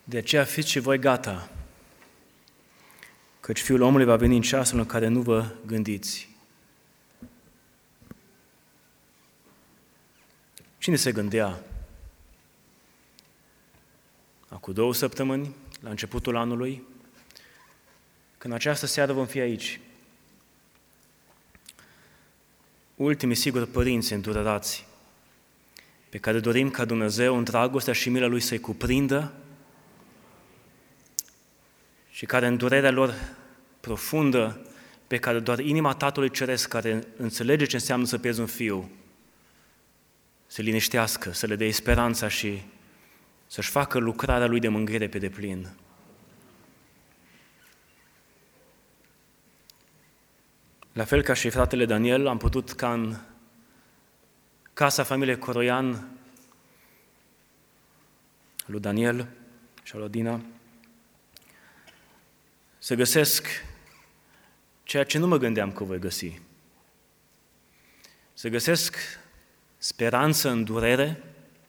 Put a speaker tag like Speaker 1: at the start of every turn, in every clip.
Speaker 1: De aceea fiți și voi gata, căci Fiul omului va veni în ceasul în care nu vă gândiți. Cine se gândea acum 2 săptămâni, la începutul anului, când această seară vom fi aici? Ultimii, sigur, părinți îndurerați, pe care dorim ca Dumnezeu, în dragostea și mila Lui, să-i cuprindă și care în durerea lor profundă, pe care doar inima Tatălui Ceresc, care înțelege ce înseamnă să pierzi un fiu, să liniștească, să le dea speranța și să-și facă lucrarea Lui de mângâiere pe deplin. La fel ca și fratele Daniel, am putut ca în casa familiei Coroian, lui Daniel și lui Dina, să găsesc ceea ce nu mă gândeam că voi găsi. Să găsesc speranță în durere,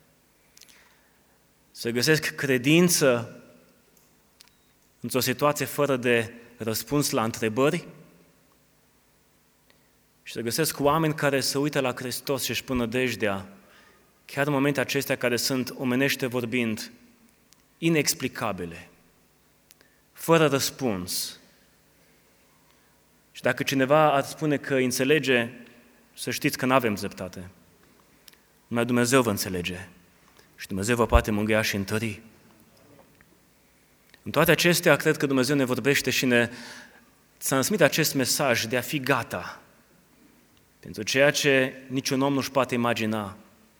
Speaker 1: să găsesc credință într-o situație fără de răspuns la întrebări și să găsesc oameni care să uită la Hristos și își pun nădejdea, chiar în momente acestea care sunt, omenește vorbind, inexplicabile, fără răspuns. Și dacă cineva ar spune că îi înțelege, să știți că nu avem dreptate. Numai Dumnezeu vă înțelege și Dumnezeu vă poate mângâia și întări. În toate acestea, cred că Dumnezeu ne vorbește și ne transmite acest mesaj de a fi gata pentru ceea ce niciun om nu-și poate imagina.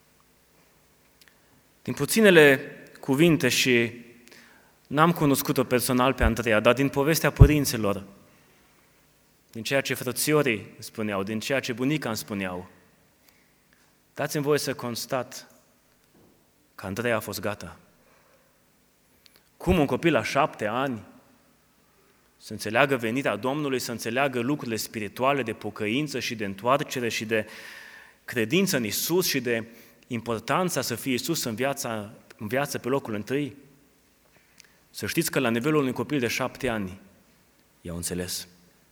Speaker 1: Din puținele cuvinte, și n-am cunoscut-o personal pe Andreea, dar din povestea părinților, din ceea ce frățiorii spuneau, din ceea ce bunica îmi spuneau, dați-mi voie să constat că Andreea a fost gata. Cum un copil la 7 ani să înțeleagă venirea Domnului, să înțeleagă lucrurile spirituale de pocăință și de întoarcere și de credință în Iisus și de importanța să fie Iisus în viață pe locul întâi? Să știți că la nivelul unui copil de 7 ani i-au înțeles.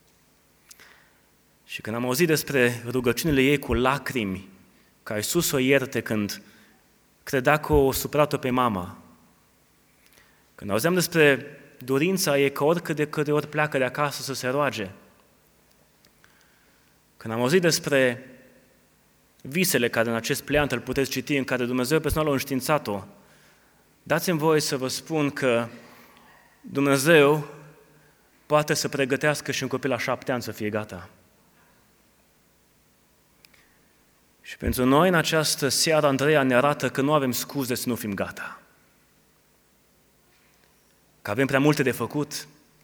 Speaker 1: Și când am auzit despre rugăciunile ei cu lacrimi, ca Iisus o ierte când credea că o supărat-o pe mama, când auzeam despre dorința ei că oricât de câte ori pleacă de acasă să se roage, când am auzit despre visele care în acest pleant îl puteți citi, în care Dumnezeu personal a înștiințat-o, dați-mi voie să vă spun că Dumnezeu poate să pregătească și un copil la 7 ani să fie gata. Și pentru noi, în această seară, Andreea ne arată că nu avem scuze să nu fim gata. Că avem prea multe de făcut,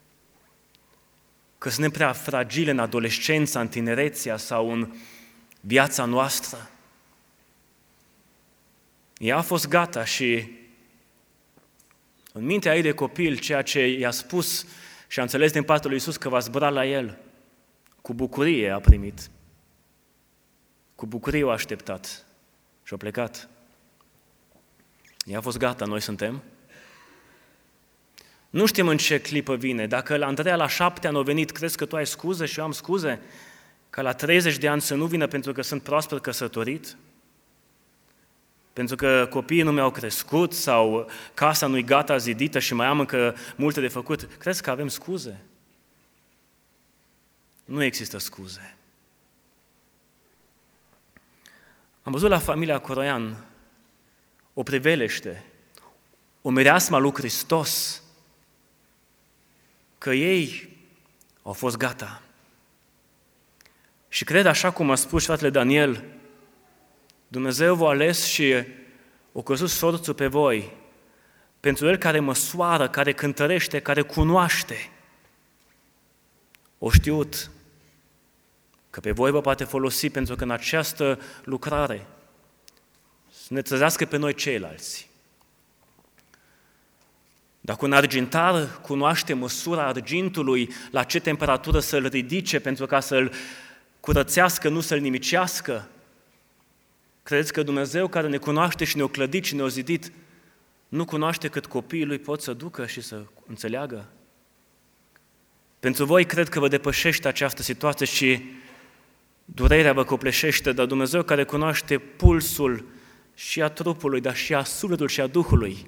Speaker 1: că suntem prea fragile în adolescența, în tinerețea sau în viața noastră. Ea a fost gata și în mintea ei de copil, ceea ce i-a spus și a înțeles din partea lui Iisus că va zbura la el, cu bucurie a primit. Cu bucurie o așteptat și a plecat. Ea a fost gata, noi suntem. Nu știm în ce clipă vine. Dacă la Andreea la 7 ani a venit, crezi că tu ai scuze și eu am scuze? Ca la 30 de ani să nu vină pentru că sunt proaspăt căsătorit? Pentru că copiii nu mi-au crescut sau casa nu-i gata zidită și mai am încă multe de făcut? Crezi că avem scuze? Nu există scuze. Am văzut la familia Coroian o priveliște, o mireasmă a lui Hristos, că ei au fost gata. Și cred, așa cum a spus fratele Daniel, Dumnezeu v-a ales și o căzut sorțul pe voi, pentru El care măsoară, care cântărește, care cunoaște. O știut că pe voi vă poate folosi pentru că în această lucrare să ne trezească pe noi ceilalți. Dacă un argintar cunoaște măsura argintului, la ce temperatură să-l ridice pentru ca să-l curățească, nu să-l nimicească, credeți că Dumnezeu care ne cunoaște și ne-a clădit și ne-a zidit, nu cunoaște cât copiii lui pot să ducă și să înțeleagă? Pentru voi cred că vă depășește această situație și durerea vă copleșește, dar Dumnezeu care cunoaște pulsul și a trupului, dar și a sufletului și a Duhului,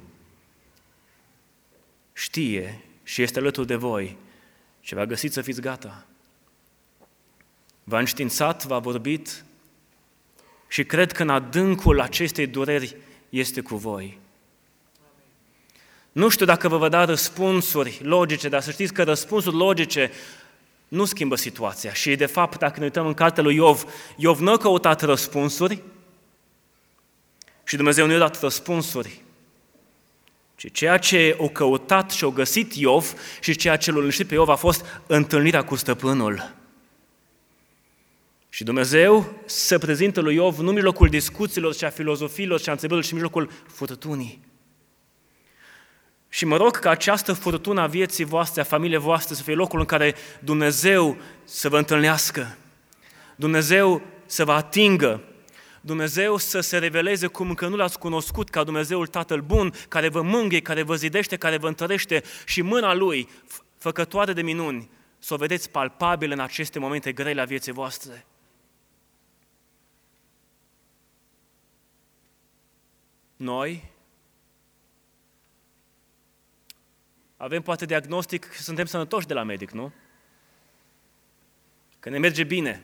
Speaker 1: știe și este alături de voi și v-a găsit să fiți gata. V-a înștiințat, v-a vorbit și cred că în adâncul acestei dureri este cu voi. Nu știu dacă vă va da răspunsuri logice, dar să știți că răspunsuri logice nu schimbă situația. Și de fapt, dacă ne uităm în cartea lui Iov nu a căutat răspunsuri și Dumnezeu nu i-a dat răspunsuri, ci ceea ce o căutat și o găsit Iov și ceea ce l-a liniștit pe Iov a fost întâlnirea cu Stăpânul. Și Dumnezeu se prezintă lui Iov nu în mijlocul discuțiilor și a filozofiilor și a înțelegerilor, ci în mijlocul furtunii. Și mă rog ca această furtună a vieții voastre, a familiei voastre, să fie locul în care Dumnezeu să vă întâlnească, Dumnezeu să vă atingă, Dumnezeu să se reveleze cum încă nu l-ați cunoscut, ca Dumnezeul Tatăl Bun, care vă mângâie, care vă zidește, care vă întărește și mâna Lui, făcătoare de minuni, să o vedeți palpabil în aceste momente grele a vieții voastre. Noi avem poate diagnostic că suntem sănătoși de la medic, nu? Că ne merge bine.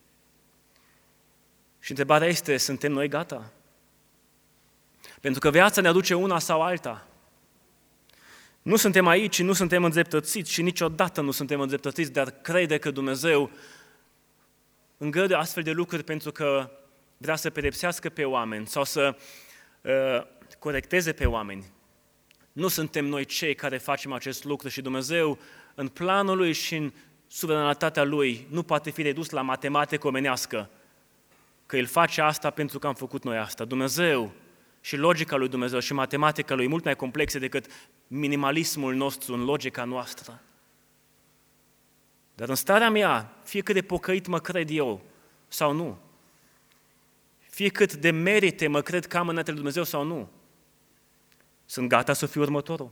Speaker 1: Și întrebarea este, suntem noi gata? Pentru că viața ne aduce una sau alta. Nu suntem aici, nu suntem îndreptățiți și niciodată nu suntem îndreptățiți, dar crede că Dumnezeu îngăduie astfel de lucruri pentru că vrea să pedepsească pe oameni sau să corecteze pe oameni. Nu suntem noi cei care facem acest lucru și Dumnezeu, în planul Lui și în suveranitatea Lui, nu poate fi redus la matematică omenească, că El face asta pentru că am făcut noi asta. Dumnezeu și logica lui Dumnezeu și matematica Lui mult mai complexe decât minimalismul nostru în logica noastră. Dar în starea mea, fie cât de pocăit mă cred eu sau nu, fie cât de merite mă cred că am înainte lui Dumnezeu sau nu, sunt gata să fiu următorul.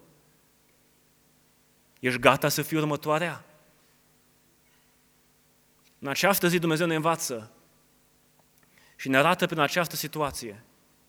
Speaker 1: Ești gata să fii următoarea? În această zi Dumnezeu ne învață și ne arată prin această situație,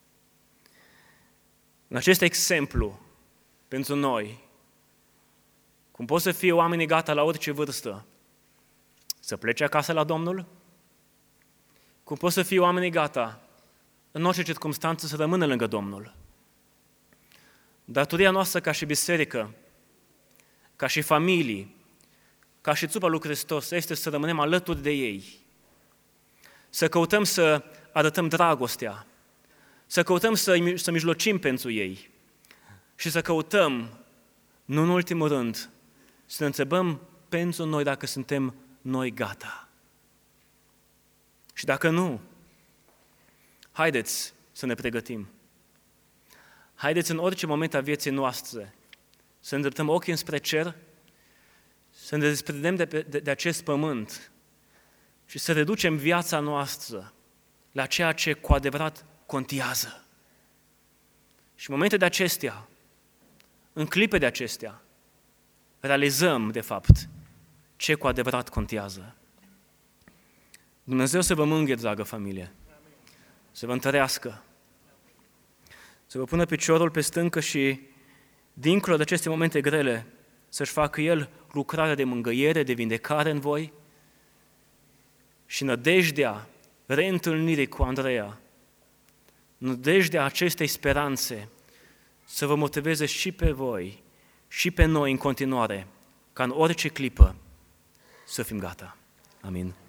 Speaker 1: în acest exemplu pentru noi, cum pot să fie oamenii gata la orice vârstă să plece acasă la Domnul, cum pot să fie oamenii gata în orice circunstanță să rămână lângă Domnul. Datoria noastră ca și biserică, ca și familii, ca și trupul lui Hristos, este să rămânem alături de ei, să căutăm să arătăm dragostea, să căutăm să mijlocim pentru ei și să căutăm, nu în ultimul rând, să ne întrebăm pentru noi dacă suntem noi gata. Și dacă nu, haideți să ne pregătim. Haideți în orice moment a vieții noastre să ne îndreptăm ochii înspre cer, să ne desprindem de acest pământ și să reducem viața noastră la ceea ce cu adevărat contează. Și în momente de acestea, în clipe de acestea, realizăm, de fapt, ce cu adevărat contează. Dumnezeu să vă mângâie, dragă familie, să vă întărească, să vă pună piciorul pe stâncă și, dincolo de aceste momente grele, să-și facă El lucrarea de mângâiere, de vindecare în voi și nădejdea reîntâlnirii cu Andreea, nădejdea acestei speranțe să vă motiveze și pe voi și pe noi în continuare, ca în orice clipă să fim gata. Amin.